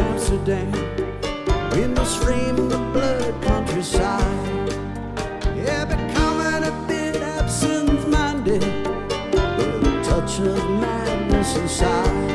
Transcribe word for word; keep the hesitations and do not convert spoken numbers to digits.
Amsterdam, windows frame the blurred countryside. Yeah, becoming a bit absent-minded, with a touch of madness inside.